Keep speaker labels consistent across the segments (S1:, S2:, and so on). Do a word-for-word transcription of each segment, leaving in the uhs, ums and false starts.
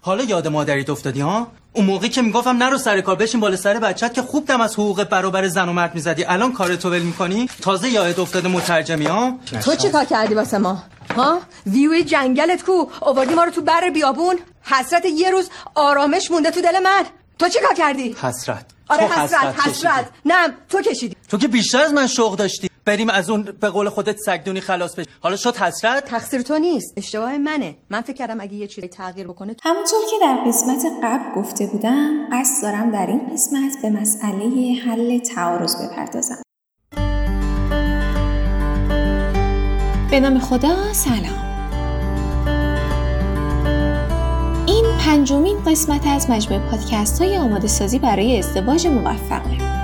S1: حالا یاد مادریت افتادی ها؟ اون موقعی که میگفتم نرو سر کار بشین بالا سر بچت که خوب دم از حقوق برابر زن و مرد میزدی، الان کارتو ول میکنی؟ تازه یاد افتاده مترجمی ها؟
S2: تو چی کار کردی واسه ما؟ ها؟ ویوی جنگلت کو؟ آوردی ما رو تو بر بیابون؟ حسرت یه روز آرامش مونده تو دل من. تو چی کار کردی؟
S1: حسرت.
S2: آره حسرت حسرت, حسرت. نه تو کشیدی.
S1: تو که بیشتر از من شوق داشتی بریم از اون به قول خودت سگدونی خلاص بشی، حالا شد حسرت.
S2: تقصیر تو نیست، اشتباه منه. من فکر کردم اگه یه چیزی تغییر بکنه.
S3: همونطور که در قسمت قبل گفته بودم، قصد دارم در این قسمت به مسئله حل تعارض بپردازم. به نام خدا، سلام. این پنجمین قسمت از مجموعه پادکست های آماده سازی برای ازدواج موفقه.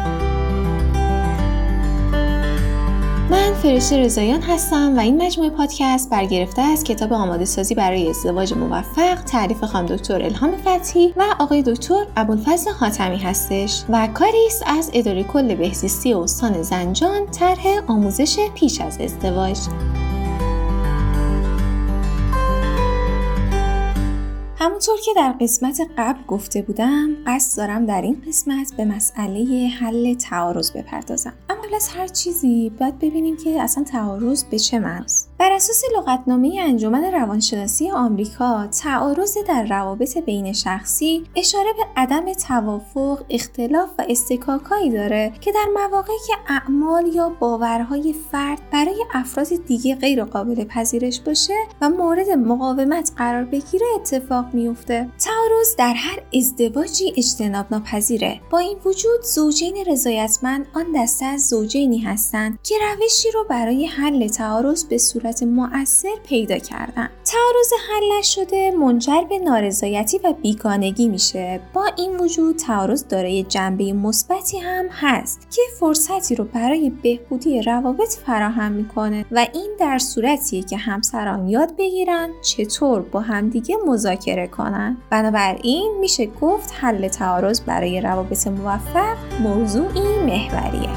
S3: من فرشته رضاییان هستم و این مجموعه پادکست برگرفته از کتاب آماده سازی برای ازدواج موفق تألیف خانم دکتر الهام فتحی و آقای دکتر ابوالفضل حاتمی هستش و کاری است از اداره کل بهزیستی استان زنجان، طرح آموزش پیش از ازدواج. همونطور که در قسمت قبل گفته بودم، قصد دارم در این قسمت به مسئله حل تعارض بپردازم. اما قبل از هر چیزی باید ببینیم که اصلا تعارض به چه معناست. بر اساس لغتنامه انجمن روانشناسی آمریکا، تعارض در روابط بین شخصی اشاره به عدم توافق، اختلاف و استکاکایی داره که در مواقعی که اعمال یا باورهای فرد برای افراد دیگه غیر قابل پذیرش باشه و مورد مقاومت قرار بگیره اتفاق میفته. تعارض در هر ازدواجی اجتناب ناپذیره. با این وجود زوجین رضایتمند آن دسته از زوجینی هستند که روشی رو برای حل تعارض به صورت مؤثر پیدا کردن. تعارض حل نشده منجر به نارضایتی و بیگانگی میشه. با این وجود تعارض دارای جنبه مثبتی هم هست که فرصتی رو برای بهبودی روابط فراهم میکنه و این در صورتیه که همسران یاد بگیرن چطور با همدیگه مذاکره کنن. بنابراین میشه گفت حل تعارض برای روابط موفق موضوعی محوریه.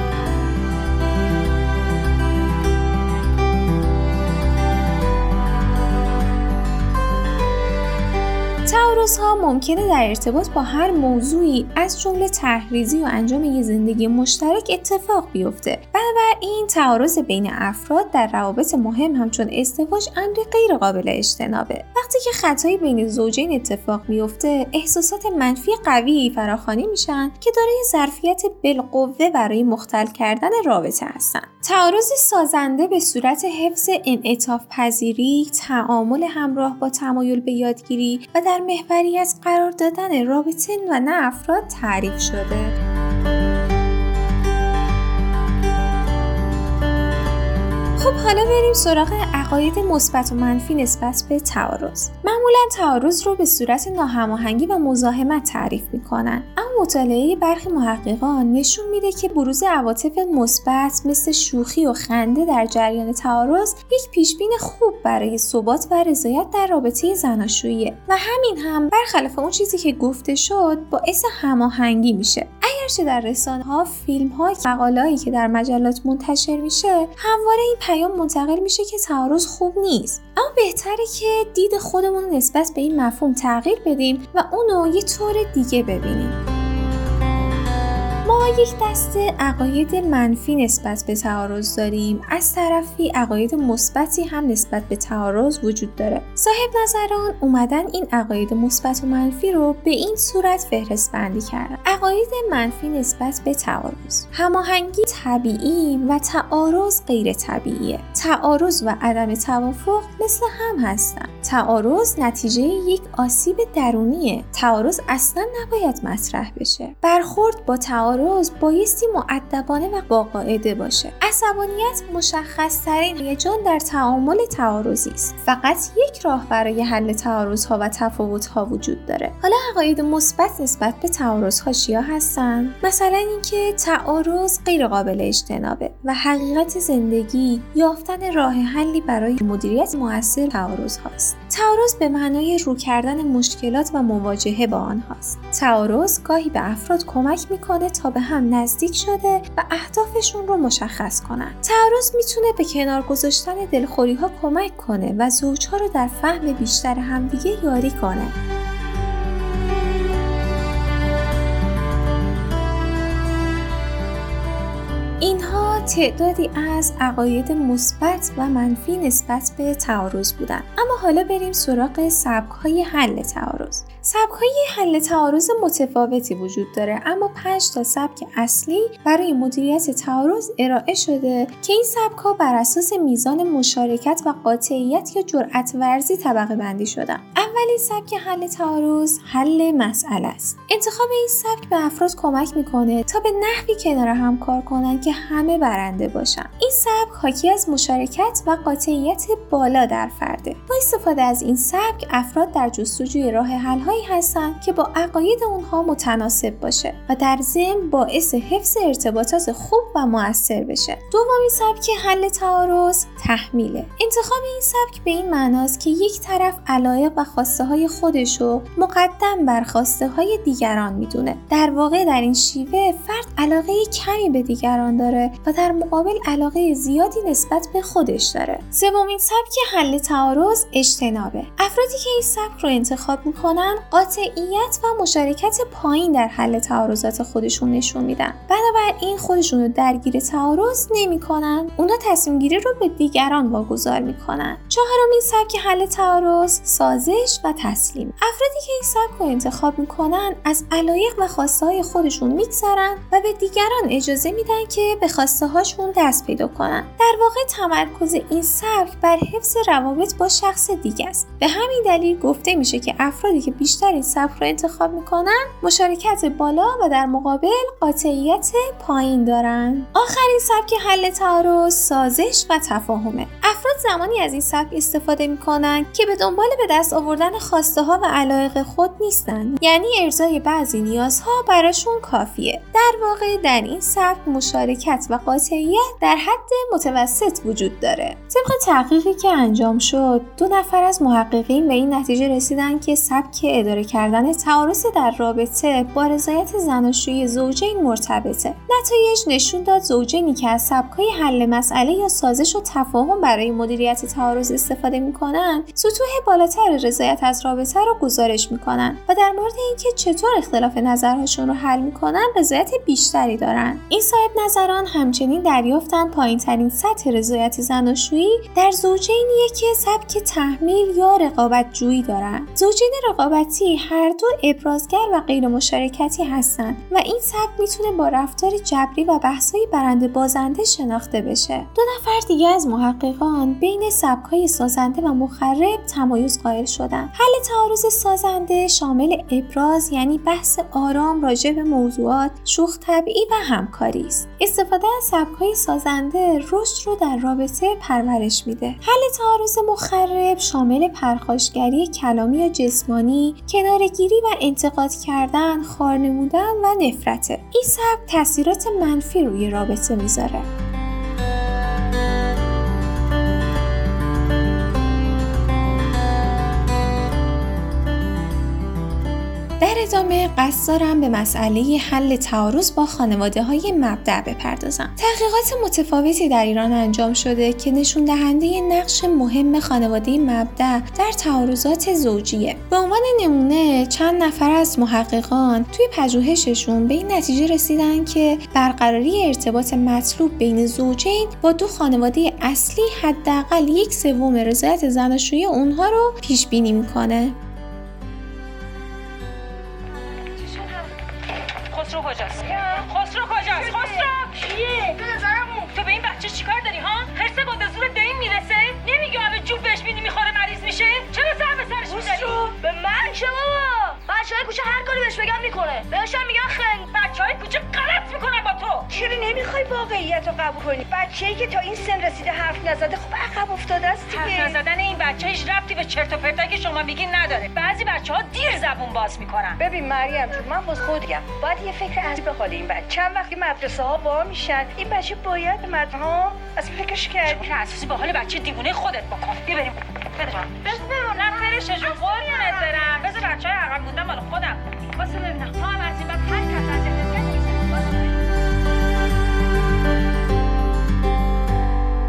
S3: تعارض‌ها ممکنه در ارتباط با هر موضوعی از جمله طرح‌ریزی و انجام یک زندگی مشترک اتفاق بیفته. بنابراین تعارض بین افراد در روابط مهم همچون ازدواج امری غیر قابل اجتنابه. وقتی که خطایی بین زوجین اتفاق میفته، احساسات منفی قوی فراخوانی میشن که دارای ظرفیت بالقوه برای مختل کردن رابطه هستن. تعارض سازنده به صورت حفظ انعطاف پذیری، تعامل همراه با تمایل به یادگیری و در محوریت قرار دادن رابطه و نه افراد تعریف شده. خب حالا بریم سراغ عقاید مثبت و منفی نسبت به تعارض. معمولا تعارض رو به صورت ناهماهنگی و مزاحمت تعریف میکنن، اما مطالعه برخی محققان نشون میده که بروز عواطف مثبت مثل شوخی و خنده در جریان تعارض یک پیشبین خوب برای ثبات و رضایت در رابطه زناشوییه و همین هم برخلاف اون چیزی که گفته شد باعث هماهنگی میشه. اگرچه در رسانه‌ها، فیلم‌ها، مقاله‌ای که در مجلات منتشر میشه همواره این پیام منتقل میشه که تعارض خوب نیست، اما بهتره که دید خودمون نسبت به این مفهوم تغییر بدیم و اونو یه طور دیگه ببینیم. ما یک دسته عقاید منفی نسبت به تعارض داریم، از طرفی عقاید مثبتی هم نسبت به تعارض وجود داره. صاحب نظران اومدن این عقاید مثبت و منفی رو به این صورت فهرست بندی کردن. عقاید منفی نسبت به تعارض: هماهنگی طبیعی و تعارض غیر طبیعیه. تعارض و عدم توافق مثل هم هستن. تعارض نتیجه یک آسیب درونیه. تعارض اصلا نباید مطرح بشه. برخورد با تعارض بایستی مؤدبانه و با قاعده باشه. عصبانیت مشخص ترین هیجان در تعامل تعارضی است. فقط یک راه برای حل تعارض‌ها و تفاوت‌ها وجود داره. حالا عقاید مثبت نسبت به تعارض‌ها چیا هستن؟ مثلا اینکه تعارض غیر قابل اجتنابه و حقیقت زندگی یافتن راه حلی برای مدیریت مؤثر تعارض‌هاست. تعارض به معنای رو کردن مشکلات و مواجهه با آنهاست. تعارض گاهی به افراد کمک میکنه تا به هم نزدیک شده و اهدافشون رو مشخص کنن. تعارض میتونه به کنار گذاشتن دلخوری‌ها کمک کنه و زوج‌ها رو در فهم بیشتر همدیگه یاری کنه. اینها تعدادی از عقاید مثبت و منفی نسبت به تعارض بودن. اما حالا بریم سراغ سبک‌های حل تعارض. سبک‌های حل تعارض متفاوتی وجود داره، اما پنج تا سبک اصلی برای مدیریت تعارض ارائه شده که این سبک‌ها بر اساس میزان مشارکت و قاطعیت یا جرأت ورزی طبقه بندی شدن. اولین سبک حل تعارض حل مسئله است. انتخاب این سبک به افراد کمک میکنه تا به نحوی کنار هم کار کنن که همه برنده باشن. این سبک حاکی از مشارکت و قاطعیت بالا در فرده. با استفاده از این سبک افراد در جستجوی راه حل‌هایی هستند که با عقاید اونها متناسب باشه و در ضمن باعث حفظ ارتباطات خوب و مؤثر بشه. دومین سبک حل تعارض تحمیله. انتخاب این سبک به این معناست که یک طرف علایق و خواسته های خودشو مقدم بر خواسته های دیگران میدونه. در واقع در این شیوه فرد علاقه کمی به دیگران داره و در مقابل علاقه زیادی نسبت به خودش داره. سومین سبک حل تعارض اجتنابه. افرادی که این سبک رو انتخاب میکنن قاطعیت و مشارکت پایین در حل تعارضات خودشون نشون میدن. بنابراین خودشون رو درگیر تعارض نمیکنن. اونا تصمیم گیری رو به دیگران واگذار میکنن. چهارمین سبک حل تعارض سازش و تسلیم. افرادی که این سبک رو انتخاب میکنن از علایق و خواسته های خودشون میگذرن و به دیگران اجازه میدن که به خواسته هاشون دست پیدا کنن. در واقع تمرکز این سبک بر حفظ روابط با شخص دیگه است. به همین دلیل گفته میشه که افرادی که بیشتر این سبک رو انتخاب میکنن مشارکت بالا و در مقابل قاطعیت پایین دارن. آخرین سبک حل تعارض سازش و تفاهمه. افراد زمانی از این سبک استفاده میکنن که به دنبال به دست آوردن خواسته ها و علایق خود نیستن، یعنی ارضای بعضی نیازها براشون کافیه. در واقع در این سبک مشارکت و قاطعیت در حد متوسط وجود داره. طبق تحقیقی که انجام شد، دو نفر از محققین به این نتیجه رسیدن که سبک اداره کردن تعارض در رابطه با رضایت زناشویی زوجین مرتبطه. نتایج نشون داد زوجینی که از سبک‌های حل مسئله یا سازش و تفاهم برای مدیریت تعارض استفاده می‌کنن، سطوح بالاتر رضایت از رابطه رو گزارش می‌کنن و در مورد اینکه چطور اختلاف نظرهاشون رو حل می‌کنن رضایت بیشتری دارن. این صاحب نظران همچنین دریافتن پایین‌ترین سطح رضایت زناشویی در زوجینیه که سبک تحمیل یا رقابت جویی دارن. زوجین رقابتی هر دو ابرازگر و غیر مشارکتی هستن و این سبک میتونه با رفتار جبری و بحث‌های برنده بازنده شناخته بشه. دو نفر دیگه از محققان بین سبک‌های سازنده و مخرب تمایز قائل شدن. حل تعارض سازنده شامل ابراز، یعنی بحث آرام راجع به موضوعات، شوخ طبعی و همکاری است. استفاده از سبک‌های سازنده رشد رو در رابطه پرورش میده. حل تعارض مخرب شامل پرخاشگری کلامی یا جسمانی، کناره‌گیری و انتقاد کردن، خار نمودن و نفرته. این سبک تاثیرات منفی روی رابطه میذاره. در ادامه قصد دارم به مسئله حل تعارض با خانواده‌های مبدأ بپردازم. تحقیقات متفاوتی در ایران انجام شده که نشون دهنده نقش مهم خانواده مبدأ در تعارضات زوجیه. به عنوان نمونه چند نفر از محققان توی پژوهششون به این نتیجه رسیدن که برقراری ارتباط مطلوب بین زوجین با دو خانواده اصلی حداقل یک سوم رضایت زناشویی اونها رو پیش بینی میکنه.
S4: خسرو کجاست؟ خسرو کجاست؟ خسرو کیه؟ به نظرمون تو به این بچه چیکار داری ها؟ هرس با دزور به این میرسه؟ نمیگی آب جوب بهش میدی میخوره مریض میشه؟ چرا سر به سرش میزنی؟
S5: به من چه بابا؟ بچهای کوچه هر کاری بهش بگم میکنه. بهشم میگن خنگ.
S4: بچهای کوچه غلط میکنن با تو.
S5: چرا نمیخوای واقعیت رو قبول کنی؟ بچه‌ای که تا این سن رسیده حرف نزده خب عقب افتاده است دیگه.
S4: حرف نزدن این بچه هیچ ربطی به چرت و پرتایی که شما میگین نداره. بعضی بچه‌ها دیر زبون باز میکنن.
S5: ببین مریم جون، من باز خودم باید یه فکر عجیب به حال این بچه. چند وقتی مدرسه ها وا میشن این بچه باید مدرسه ها از فکرش کرد.
S4: که اساسی به حال بچه دیوونه خودت بکن. بیا بریم. بده جان. بس برو نه فرش جون قربونت برم. بذار بچهای عقب موندن مال خودم. واسه ببینم. تا هم از این بعد هر کس از این
S3: در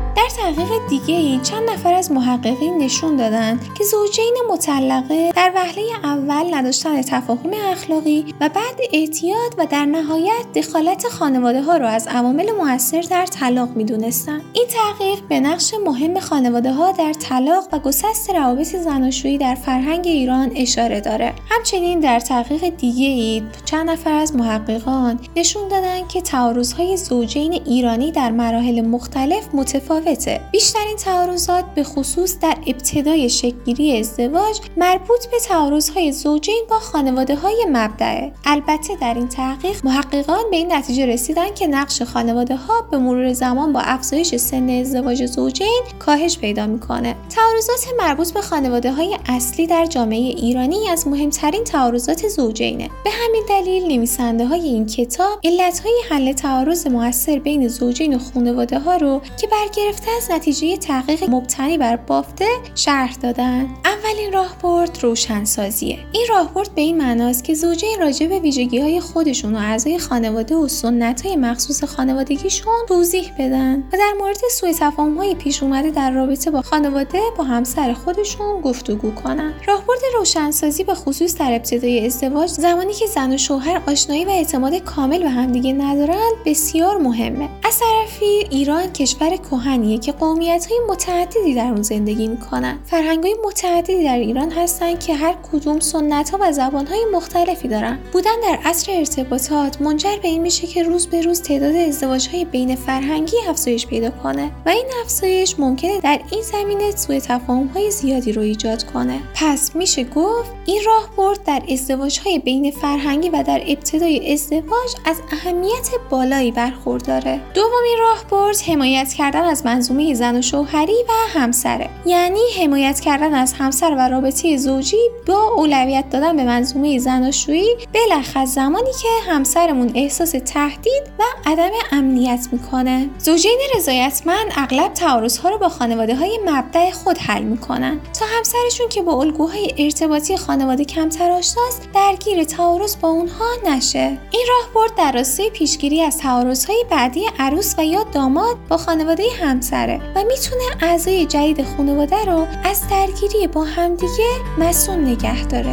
S3: تحقیق دیگه‌ای چند نفر از محققین نشون دادن که زوجین مطلقه در وهله اول نداشتن تفاهم اخلاقی و بعد اعتیاد و در نهایت دخالت خانواده ها رو از عوامل مؤثر در طلاق میدونستن. این تحقیق به نقش مهم خانواده ها در طلاق و گسست روابط زناشویی در فرهنگ ایران اشاره داره. همچنین در تحقیق دیگه‌ای چند نفر از محققان نشون دادن که تعارض‌های زوجین ایرانی در مراحل مختلف متفاوته. بیشترین تعارضات به خصوص در ابتدای شکل‌گیری ازدواج مربوط به تعارض‌های زوجین با خانواده‌های مبدأه. البته در این تحقیق محققان به این نتیجه رسیدن که نقش خانواده‌ها به مرور زمان با افزایش سن ازدواج زوجین کاهش پیدا می‌کنه. تعارضات مربوط به خانواده‌های اصلی در جامعه ایرانی از مهمترین تعارضات زوجینه. به همین دلیل نویسنده‌های این کتاب علت‌های حل تعارض مؤثر بین زوجین و خانواده‌ها رو که برگرفته از نتیجه تحقیق مبتنی بر بافته شرح دادن. اولین راهبرد روشنسازیه. این راهبرد به این معناست که زوجین راجع به ویژگی‌های خودشون و اعضای خانواده و سنت‌های مخصوص خانوادگیشون توضیح بدن و در مورد سوء تفاهم‌های پیش اومده در رابطه با خانواده با همسر خودشون گفتگو کنن. راهبرد روشنسازی به خصوص در ابتدای ازدواج، زمانی که زن و شوهر آشنایی و اعتماد کامل به همدیگه ندارن، بسیار مهمه. از طرفی ایران کشور کهنیه که قومیت‌های متعددی در اون زندگی میکنن. فرهنگ‌های متعددی در ایران هستن که هر کدوم سنت‌ها و زبان‌های مختلفی دارن. بودن در عصر ارتباطات منجر به این میشه که روز به روز تعداد ازدواج‌های بین فرهنگی افزایش پیدا کنه و این افزایش ممکنه در این زمینه سوء تفاهم‌های زیادی رو ایجاد کنه. پس میشه گفت این راهبرد در ازدواج‌های بین فرهنگی و در ابتدای ازدواج از اهمیت بالایی برخورداره. دومین راهبرد حمایت کردن از منظومه زن و شوهری و همسره. یعنی حمایت کردن از همسر و رابطه زوجی با اولویت دادن به منظومه زناشویی، بالاخص زمانی که همسرمون احساس تهدید و عدم امنیت میکنه. زوجین رضایتمند اغلب تعارض‌ها رو با خانواده‌های مبدأ خود حل میکنن تا همسرشون که با الگوهای ارتباطی خانواده کمتر آشناست درگیر تعارض با اونها نشه. این راهبرد در راستای پیشگیری از تعارض‌های بعدی عروس و یا داماد با خانواده همسره و میتونه اعضای جدید خانواده رو از درگیری با همدیگه مسئول نگه داره.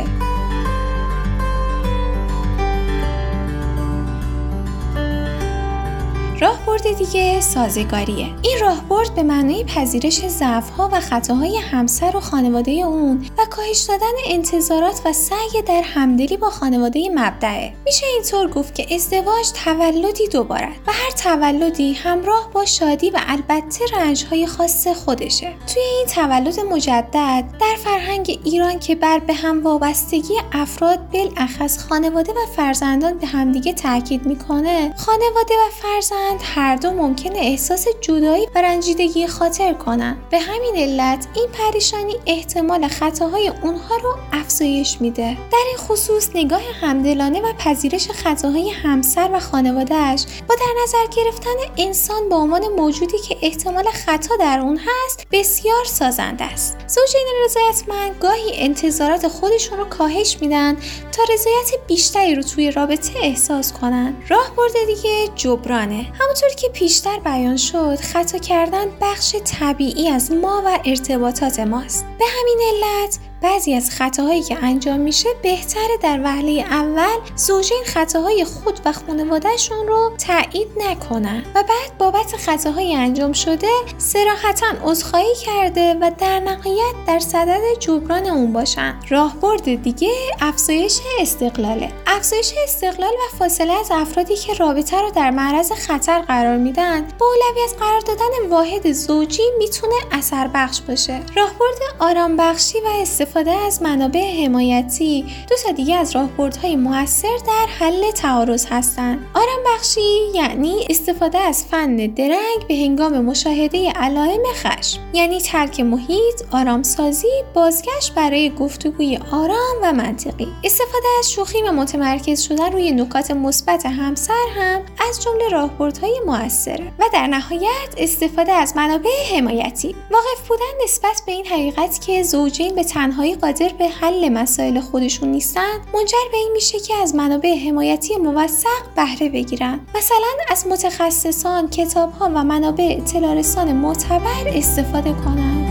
S3: راهبرد دیگه سازگاریه. این راهبرد به معنای پذیرش ضعف‌ها و خطاهای همسر و خانواده اون و کاهش دادن انتظارات و سعی در همدلی با خانواده مبدأه. میشه اینطور گفت که ازدواج تولدی دوباره و هر تولدی همراه با شادی و البته رنج‌های خاص خودشه. توی این تولد مجدد در فرهنگ ایران که بر به هم وابستگی افراد بالاخص خانواده و فرزندان به همدیگه تاکید میکنه، خانواده و فرزند هر دو ممکنه احساس جدایی و رنجیدگی خاطر کنن. به همین علت این پریشانی احتمال خطاهای اونها رو افزایش میده. در این خصوص نگاه همدلانه و پذیرش خطاهای همسر و خانواده‌اش با در نظر گرفتن انسان به عنوان موجودی که احتمال خطا در اون هست بسیار سازنده است. زوجین رضایتمند گاهی انتظارات خودشون رو کاهش میدن تا رضایت بیشتری رو توی رابطه احساس کنن. راهبرد دیگه جبرانه. همونطور که پیشتر بیان شد، خطا کردن بخش طبیعی از ما و ارتباطات ماست. به همین علت بعضی از خطاهایی که انجام میشه بهتره در وهله اول زوجین خطاهای خود و خانواده‌شون رو تایید نکنن و بعد بابت خطاهای انجام شده صراحتاً عذرخواهی کرده و در نهایت در صدد جبران اون باشن. راهبرد دیگه افزایش استقلاله. افزایش استقلال و فاصله از افرادی که رابطه رو در معرض خطر قرار میدن با اولویت قرار دادن واحد زوجی میتونه اثر بخش باشه. راهبرد آرام بخشی و استفاده از منابع حمایتی دو تا دیگه از راهبردهای موثر در حل تعارض هستن. آرام بخشی یعنی استفاده از فن درنگ به هنگام مشاهده علائم خشم، یعنی ترک محیط، آرامسازی، بازگشت برای گفتگوی آرام و منطقی. استفاده از شوخی و متمرکز متمرکز شدن روی نکات مثبت همسر هم از جمله راهبردهای مؤثره. و در نهایت استفاده از منابع حمایتی. واقف بودن نسبت به این حقیقت که زوجین به تنهایی قادر به حل مسائل خودشون نیستن، منجر به این میشه که از منابع حمایتی موثق بهره بگیرن. مثلا از متخصصان، کتاب‌ها و منابع اطلاع رسان معتبر استفاده کنن.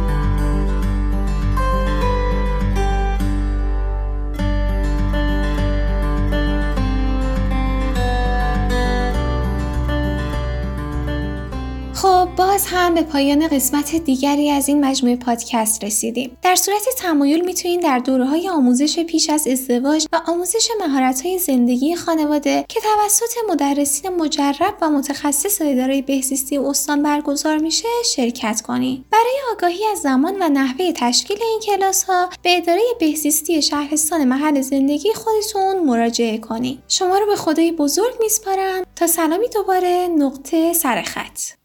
S3: خب باز هم به پایان قسمت دیگری از این مجموعه پادکست رسیدیم. در صورت تمایل میتونین در دوره‌های آموزش پیش از ازدواج و آموزش مهارت‌های زندگی خانواده که توسط مدرسین مجرب و متخصص اداره بهزیستی استان برگزار میشه شرکت کنید. برای آگاهی از زمان و نحوه تشکیل این کلاس‌ها به اداره بهزیستی شهرستان محل زندگی خودتون مراجعه کنید. شما رو به خدای بزرگ میسپارم تا سلامی دوباره نقطه سر خط.